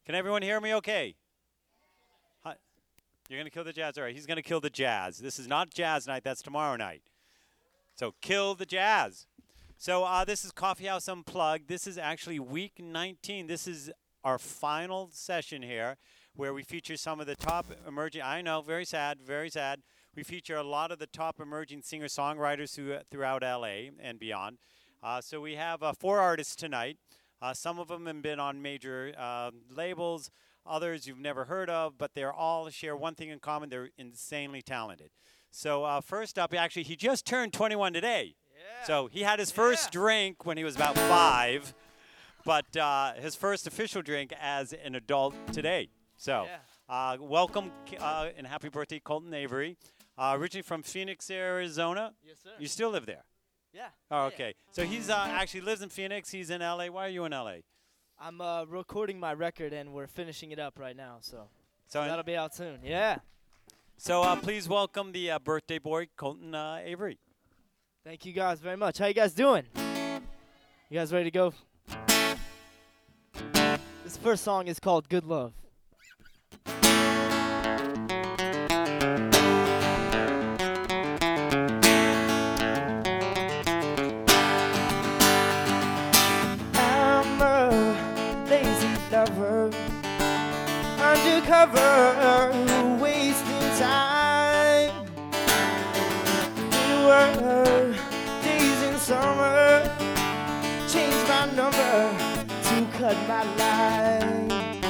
Can everyone hear me okay? Hi. You're going to kill the jazz? All right, he's going to kill the jazz. This is not jazz night, that's tomorrow night. So kill the jazz. So this is Coffee House Unplugged. This is actually week 19. This is our final session here where we feature some of the top emerging, I know, very sad, very sad. We feature a lot of the top emerging singer-songwriters throughout LA and beyond. So we have 4 artists tonight. Some of them have been on major labels, others you've never heard of, but they're all share one thing in common. They're insanely talented. So first up, actually, he just turned 21 today. Yeah. So he had his first drink when he was about 5, but his first official drink as an adult today. So welcome and happy birthday, Colton Avery. Originally from Phoenix, Arizona. Yes, sir. You still live there? Yeah. Oh, okay. So he's actually lives in Phoenix. He's in LA. Why are you in LA? I'm recording my record, and we're finishing it up right now, so that'll be out soon. Yeah. So please welcome the birthday boy, Colton Avery. Thank you guys very much. How you guys doing? You guys ready to go? This first song is called Good Love. Undercover, wasting time. There were days in summer, changed my number to cut my line.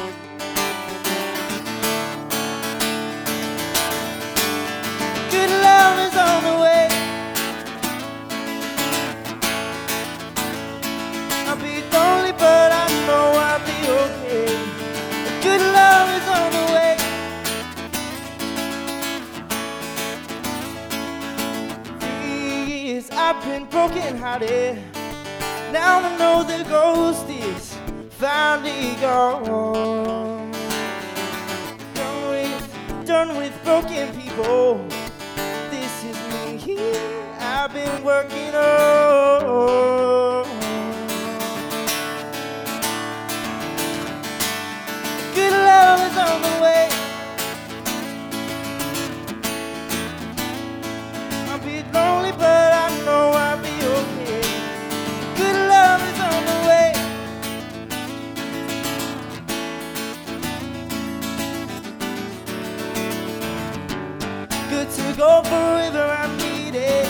Good love is on the way. I'll be lonely, but I know I'll be okay. Good love is on the way. Years I've been broken hearted. Now I know the ghost is finally gone. Done with broken people. This is me. I've been working on. Good love is on the way. I'll be lonely, but I know I'll be okay. Good love is on the way. Good to go forever, I'm needed.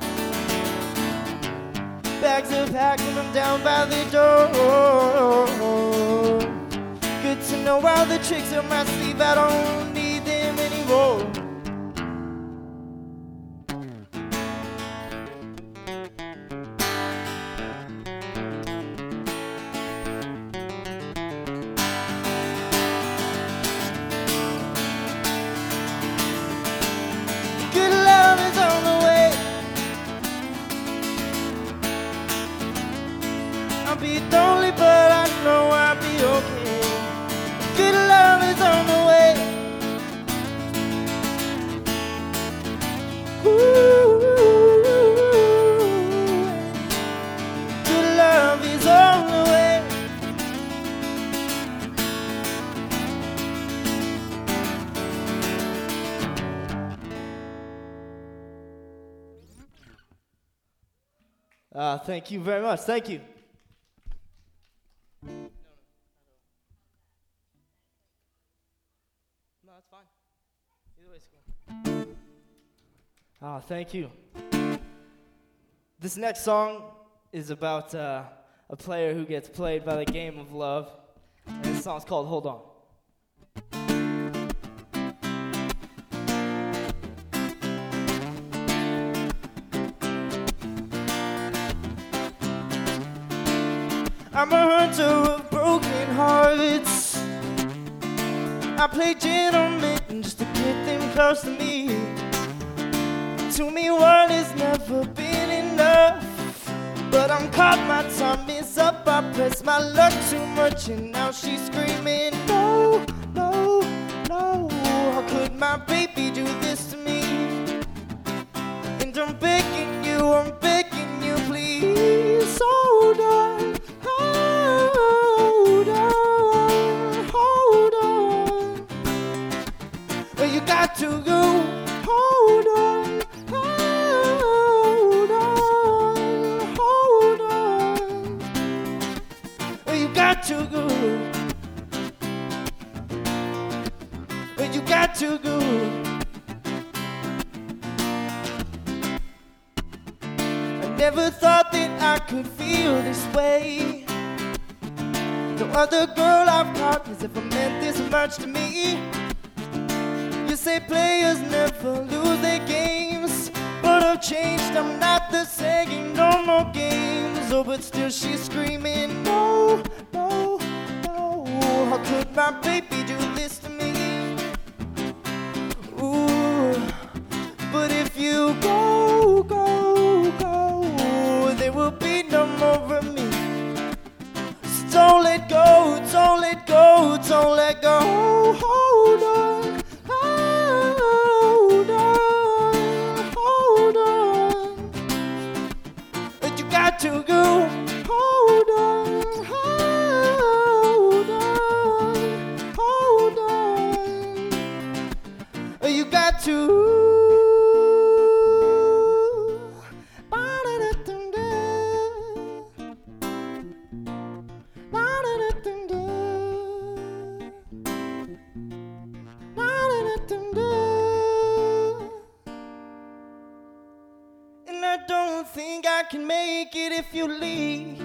Bags are packed and I'm down by the door. Good to know all the tricks up my sleeve, I don't need them anymore. Good love is on the way. I'll be lonely, but I know I'll be okay. Good love is on the way. Ooh, good love is on the way. Thank you very much. Thank you. Thank you. This next song is about a player who gets played by the game of love. And this song's called Hold On. I'm a hunter of broken hearts. I play gentleman just to get them close to me. To me, one has never been enough. But I'm caught, my time is up. I press my luck too much, and now she's screaming, no, no, no. How could my baby do this to me? And I'm begging you, please hold on, hold on, hold on. too good. You got too good. I never thought that I could feel this way. No other girl I've caught has ever meant this much to me. You say players never lose their games, but I've changed, I'm not the same. No more games. Oh, but still she's screaming, no, no, no. How could my baby do this to me? Ooh, but if you go, go, go, there will be no more of me. So don't let go, don't let go, don't let go. Hold on, hold on, hold on. You got to go. Hold on, hold on, hold on. You got to. And I don't think I can make it if you leave.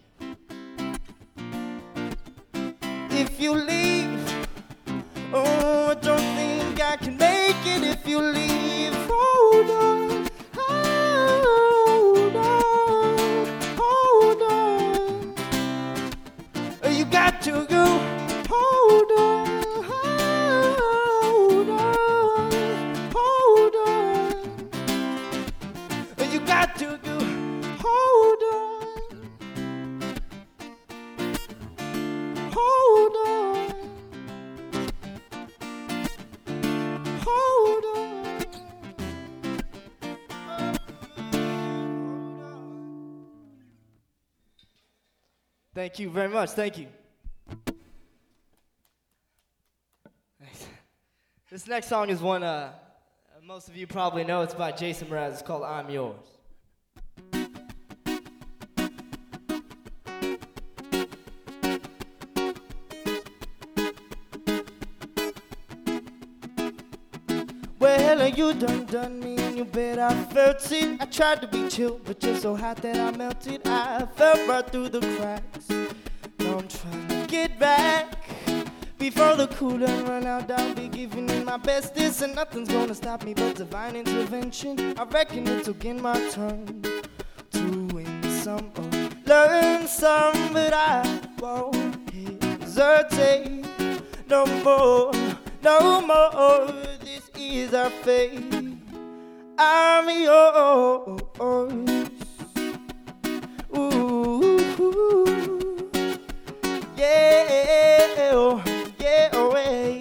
If you leave, oh, I don't think I can make it if you leave. Hold on, hold on, hold on. You got to go. Hold on, hold on, hold on. You got to go. Hold on, hold on, hold on. Thank you very much. Thank you. This next song is one most of you probably know. It's by Jason Mraz. It's called I'm Yours. Well, you done me and you bet I felt it. I tried to be chill, but you're so hot that I melted. I fell right through the cracks. Now I'm trying to get back. Before the cooler run out, I'll be giving it my bestest, and nothing's gonna stop me but divine intervention. I reckon it's again my turn to win some or learn some, but I won't hesitate no more, no more. This is our fate. I'm yours. Ooh, yeah, oh, yeah, oh, hey.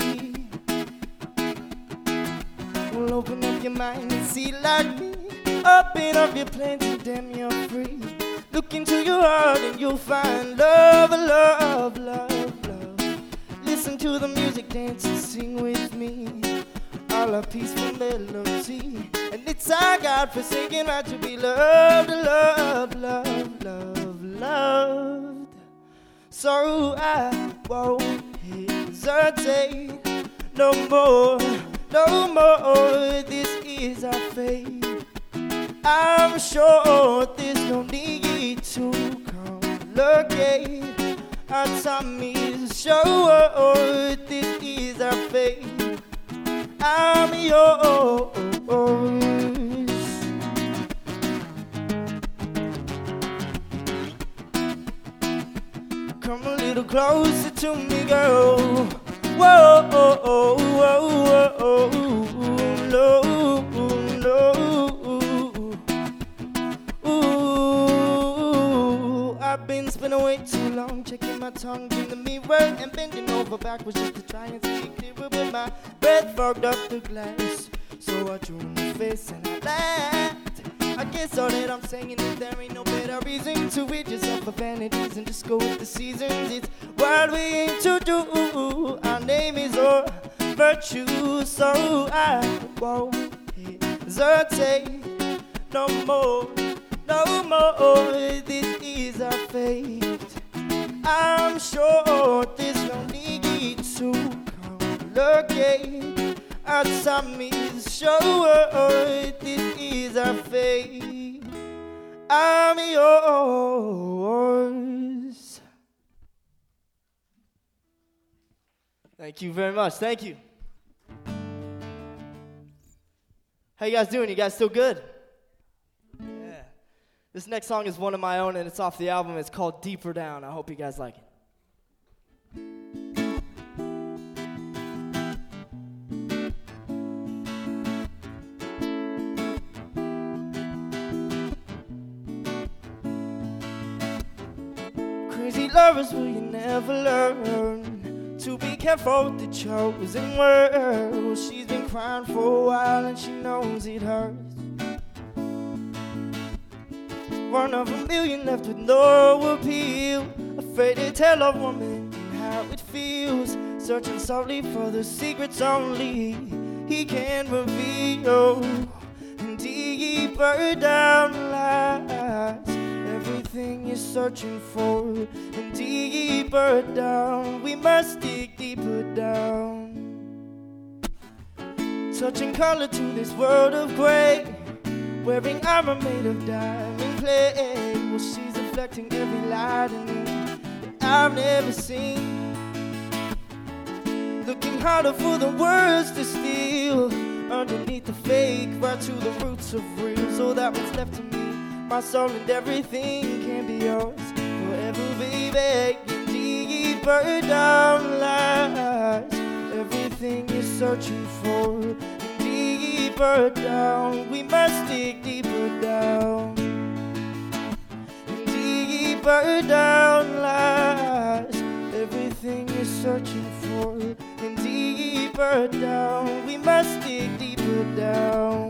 Well, open up your mind and see like me. Open up your plans and damn, you're free. Look into your heart and you'll find love, love, love, love. Listen to the music, dance and sing with me. All our peaceful melody. And it's our God-forsaken right to be loved, loved, loved, loved, loved. So I won't hesitate no more, no more. This is our fate. I'm sure there's no need to complicate. Our time is sure this is our fate. I'm yours. Come a little closer to me, girl. Whoa, oh, oh, oh, oh, oh, no, no. Ooh, I've been spinning way too long, checking my tongue in the mirror and bending over backwards just to try and see clearer. But my breath fogged up the glass, so I drew my face and I laughed. I guess all that I'm saying is there ain't no better reason to rid yourself of vanities and just go with the seasons. It's what we aim to do. Our name is our virtue, so I won't hesitate no more, no more. This is our fate. I'm sure there's no need to complicate. Outside me is sure this is our fate. I'm yours. Thank you very much. Thank you. How you guys doing? You guys still good? Yeah. This next song is one of my own, and it's off the album. It's called Deeper Down. I hope you guys like it. Crazy lovers, will you never learn to be careful with the chosen word? Well, she's been crying for a while and she knows it hurts. One of a million left with no appeal, afraid to tell a woman how it feels, searching softly for the secrets only he can reveal. And deeper down lies everything you're searching for, and deeper down, we must dig deeper down. Touching color to this world of gray, wearing armor made of diamond clay. Well, she's reflecting every light in me that I've never seen, looking harder for the words to steal underneath the fake, right to the roots of real. So that what's left of me, my soul and everything can be yours forever, baby. And deeper down lies everything you're searching for. And deeper down, we must dig deeper down. And deeper down lies everything you're searching for. And deeper down, we must dig deeper down.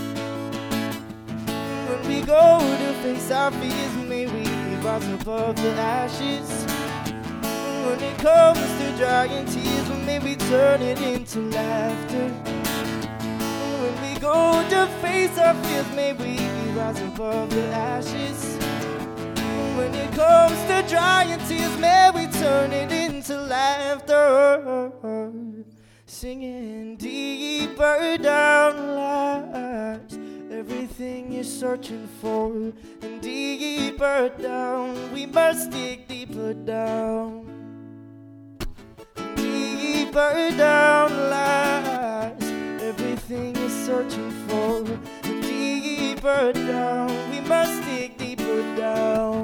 When we go to face our fears, may we rise above the ashes. When it comes to drying tears, may we turn it into laughter. When we go to face our fears, may we rise above the ashes. When it comes to drying tears, may we turn it into laughter. Singing deeper down lies everything you're searching for, and deeper down, we must dig deeper down. And deeper down lies everything you're searching for, and deeper down, we must dig deeper down.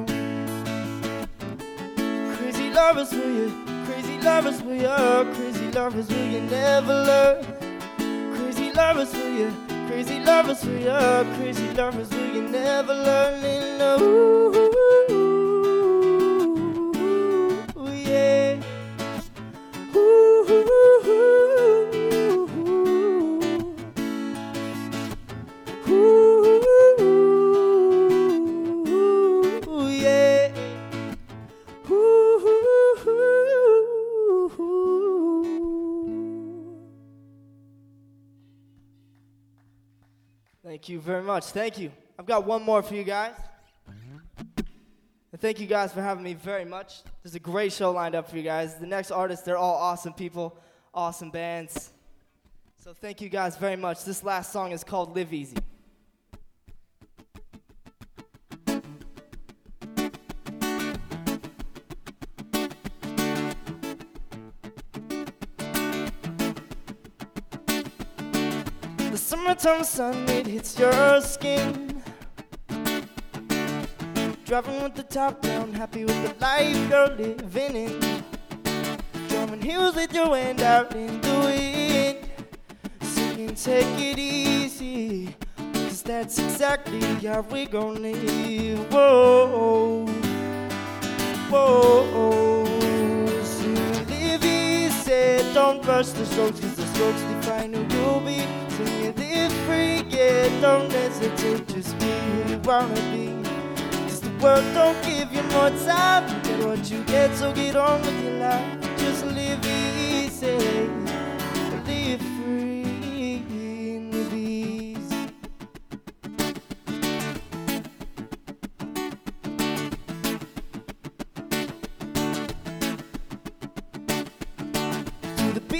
Crazy lovers, will you? Crazy lovers, will you? Crazy lovers, will you never learn? Crazy lovers, will you? Crazy lovers, will you? Crazy lovers, will you never learn? And ooh, yeah. Ooh, ooh, yeah. Thank you very much. Thank you. I've got one more for you guys. And thank you guys for having me very much. There's a great show lined up for you guys. The next artists, they're all awesome people, awesome bands. So thank you guys very much. This last song is called Live Easy. The summertime sun, it hits your skin. Driving with the top down, happy with the life you're living in. Drumming heels with your hand out in the wind. Singing, take it easy, 'cause that's exactly how we gon' live. Whoa, whoa. Sing, live easy, don't rush the strokes, 'cause the strokes define who you'll be. Sing, live free, yeah, don't hesitate, just be who you wanna be. World don't give you more time. You get what you get, so get on with your life. Just live easy, live free, live easy.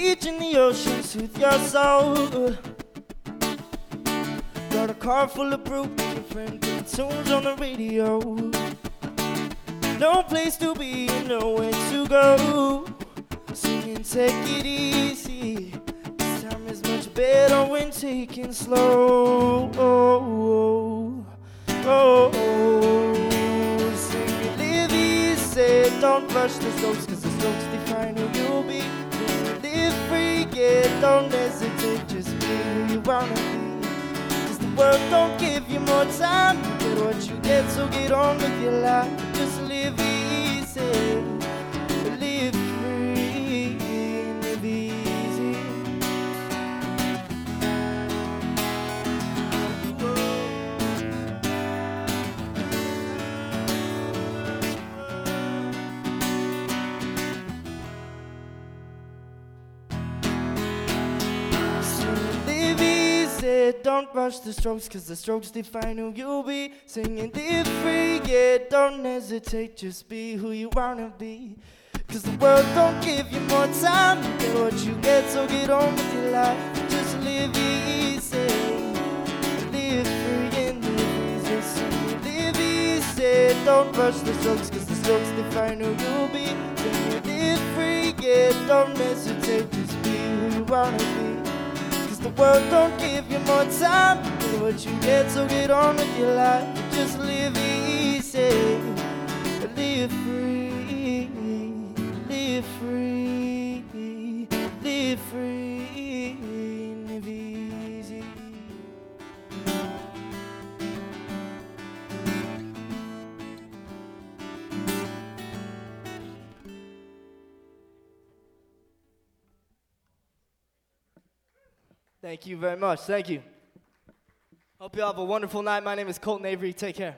beach and the ocean soothe your soul. Got a car full of broken friends and tunes on the radio. No place to be, nowhere to go. Singing, take it easy. This time is much better when taken slow. Singing, live easy. Don't rush the strokes, cause the strokes define who you'll be. Live free, yeah, don't hesitate. Just be who you wanna be. Cause the world don't give you more time. You get what you get, so get on with your life. Just live easy. Live free, live easy. So live easy, don't rush the strokes, cause the strokes define who you'll be. Singing, live free, yeah, don't hesitate, just be who you wanna be. Cause the world don't give you more time. You get what you get, so get on with your life. Just live easy, live free and live easy. So live easy, don't rush the strokes, cause the strokes define who you'll be. So live free, yeah, don't hesitate, just be who you wanna be. Cause the world don't give you more time. You get what you get, so get on with your life. Just live easy, live free. Live free, live free, live easy. Thank you very much. Thank you. Hope you have a wonderful night. My name is Colton Avery. Take care.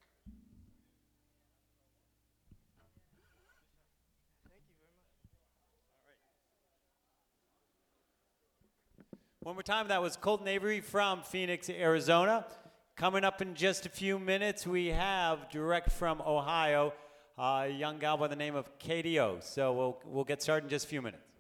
One more time, that was Colton Avery from Phoenix, Arizona. Coming up in just a few minutes, we have direct from Ohio, a young gal by the name of KDO. So we'll get started in just a few minutes.